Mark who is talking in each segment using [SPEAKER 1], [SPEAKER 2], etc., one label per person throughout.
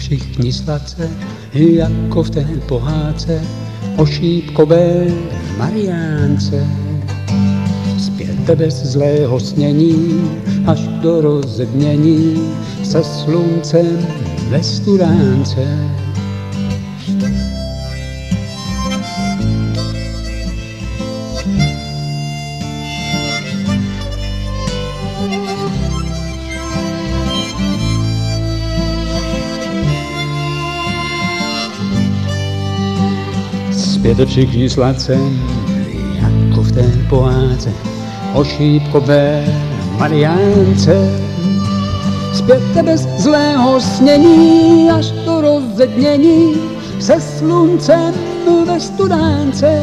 [SPEAKER 1] všichni sladce, jako v té pohádce o šípkové Mariánce. Zpěte bez zlého snění, až do rozednění, se sluncem ve studánce. Zpěte všichni sladce, jako v té pohádce o šípkové Mariánce. Zpěte bez zlého snění, až do rozednění, se sluncem ve studánce.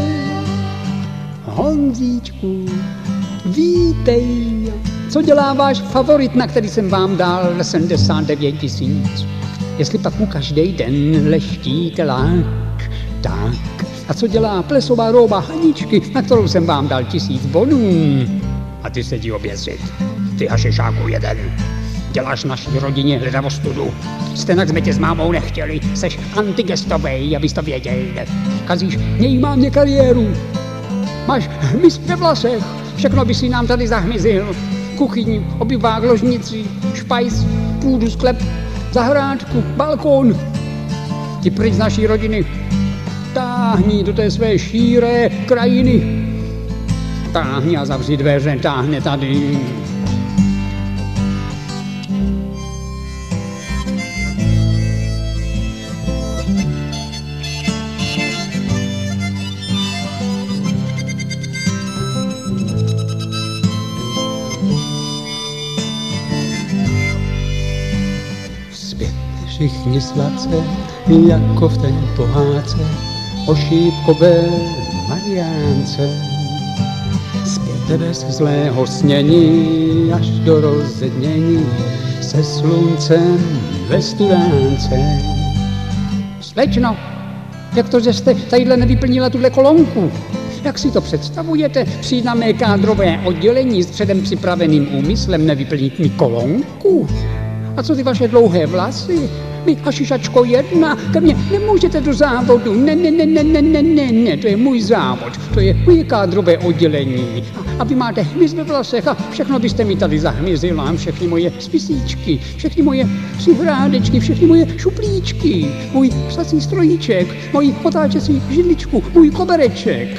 [SPEAKER 1] Honzíčku, vítej, co dělá váš favorit, na který jsem vám dal 79 000. Jestli pak mu každý den leštíte lák, tak. A co dělá plesová rouba Haničky, na kterou jsem vám dal 1000 bonů? A ty se jdi oběsit, ty hašišáku jeden. Děláš naší rodině hledavostudu. Stenak jsme tě s mámou nechtěli, seš antigestovej, abys to věděl. Kazíš mě kariéru. Máš hmyz ve vlasech, všechno by si nám tady zahmyzil. Kuchyň, obyvák, ložnici, špajs, půdu, sklep, zahrádku, balkón. Ty pryč z naší rodiny. Táhni do té své šíré krajiny. Táhni a zavři dveře, táhne tady. Všichni sladce, jako v té pohádce o šípkové Mariánce. Zpěte bez zlého snění, až do rozednění, se sluncem ve studánce. Slečno, jak to, že jste tadyhle nevyplnila tuhle kolonku? Jak si to představujete? Přijít na mé kádrové oddělení s předem připraveným úmyslem nevyplnit mi kolonku? A co ty vaše dlouhé vlasy? Vy, hašišačko jedna, ke mně nemůžete do závodu. Ne, to je můj závod, to je moje kádrové oddělení. A vy máte hmyz ve vlasech a všechno byste mi tady zahmyzila. Všechny moje spisíčky, všechny moje přihrádečky, všechny moje šuplíčky, můj psací strojíček, můj potáčecí židličku, můj kobereček.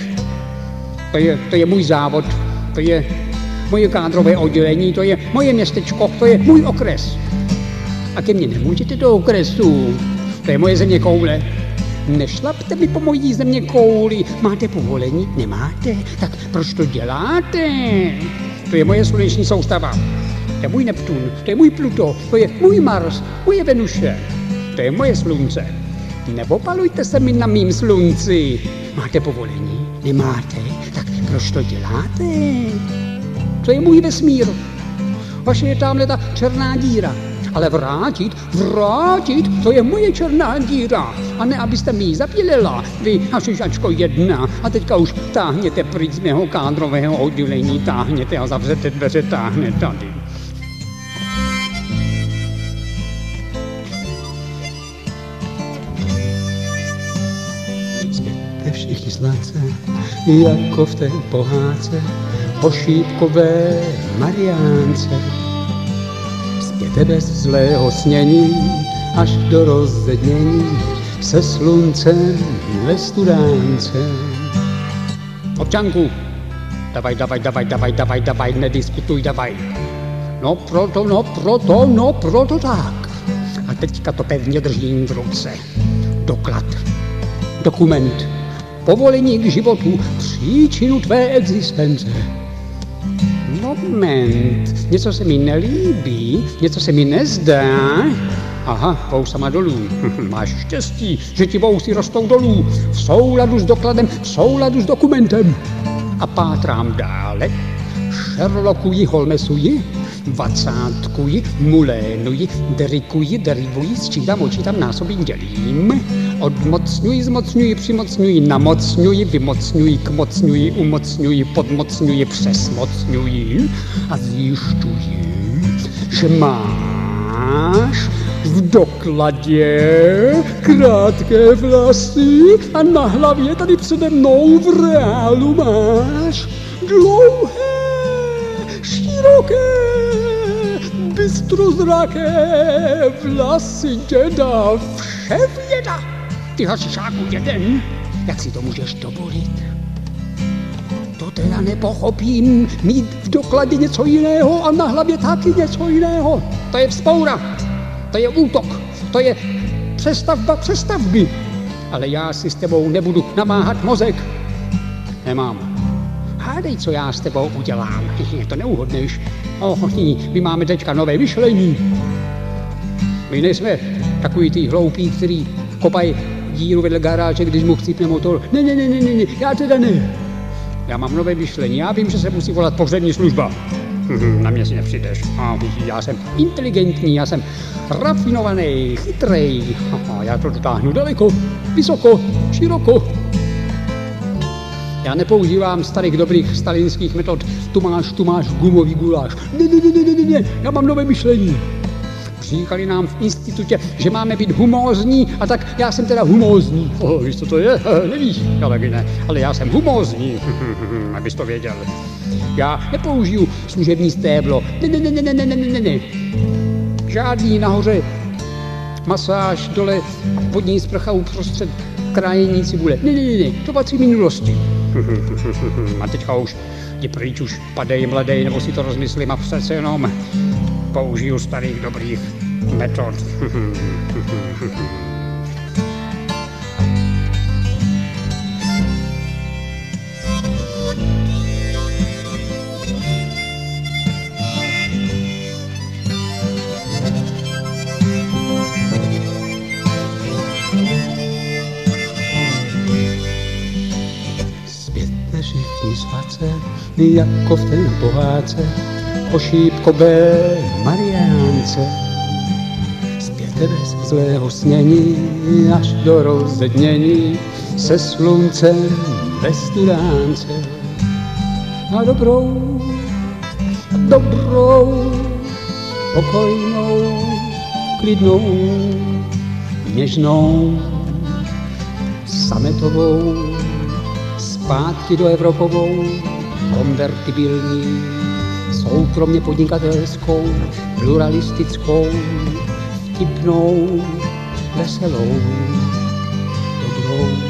[SPEAKER 1] To je můj závod, to je moje kádrové oddělení, to je moje městečko, to je můj okres. A ke mně nemůžete do okresu, to je moje zeměkoule. Nešlapte mi po mojí zeměkouli. Máte povolení? Nemáte? Tak proč to děláte? To je moje sluneční soustava. To je můj Neptun, to je můj Pluto, to je můj Mars, moje Venuše. To je moje slunce. Nepopalujte se mi na mým slunci. Máte povolení? Nemáte? Tak proč to děláte? To je můj vesmír. Vaše je tamhle ta černá díra. Ale vrátit, to je moje černá díra. A ne, abyste mi ji zapílila, vy hašišačko jedna. A teďka už táhněte pryč z mého kádrového oddělení, táhněte a zavřete dveře, táhne tady. Zpěte všichni sladce, jako v té pohádce o šípkové Mariánce. Zpěte bez zlého snění, až do rozednění, se sluncem ve studánce. Občanku, davaj, nediskutuj, davaj. No proto tak. A teďka to pevně držím v ruce. Doklad, dokument, povolení k životu, příčinu tvé existence. Moment, něco se mi nelíbí, něco se mi nezdá. Aha, vousama dolů. Máš štěstí, že ti vousy rostou dolů. V souladu s dokladem, v souladu s dokumentem. A pátrám dále. Sherlockuji, Holmesuji, vacátkuji, mulénuji, derikuji, derivuji, sčítám, očítám, násobím, dělím. Odmocňuji, zmocňuji, přimocňuji, namocňuji, vymocňuji, kmocňuji, umocňuji, podmocňuji, přesmocňuji a zjišťuji, že máš v dokladě, krátké vlasy a na hlavě tady přede mnou v reálu máš dlouhé, široké, bystrozraké vlasy děda, vševěda. Ty hašišáku jeden, jak si to můžeš dovolit? To teda nepochopím, mít v dokladě něco jiného a na hlavě taky něco jiného. To je vzpoura, to je útok, to je přestavba přestavby. Ale já si s tebou nebudu namáhat mozek. Nemám. Hádej, co já s tebou udělám. To neuhodneš. My máme teďka nové myšlení. My nejsme takový ty hloupí, který kopají díru vedle garáže, když mu chcípne motor. Ne, já teda ne. Já mám nové myšlení, já vím, že se musí volat pohřební služba. Na mě si nepřijdeš. Já jsem inteligentní, já jsem rafinovaný, chytrej. Já to dotáhnu daleko, vysoko, široko. Já nepoužívám starých dobrých stalinských metod. Tu máš gumový guláš. Ne, já mám nové myšlení. Říkali nám v institutě, že máme být humózní, a tak já jsem teda humózní. Víš, co to je? Nevíš, já taky ne, ale já jsem humózní, abys to věděl. Já nepoužiju služební stéblo. Ne. Žádný nahoře masáž, dole vodní sprcha uprostřed krájení cibule. Ne, to patří minulosti. A teďka už je pryč, už padej mladej, nebo si to rozmyslím a přece jenom použiju starých dobrých metod. Zpěte všichni svace, jako v té pohádce o šípkové Mariánce. Zpěte bez zlého snění až do rozednění se sluncem bez studánce. A dobrou, pokojnou, klidnou, něžnou, sametovou, zpátky do Evropovou, konvertibilní, soukromně podnikatelskou, pluralistickou, vtipnou, veselou, dobrou.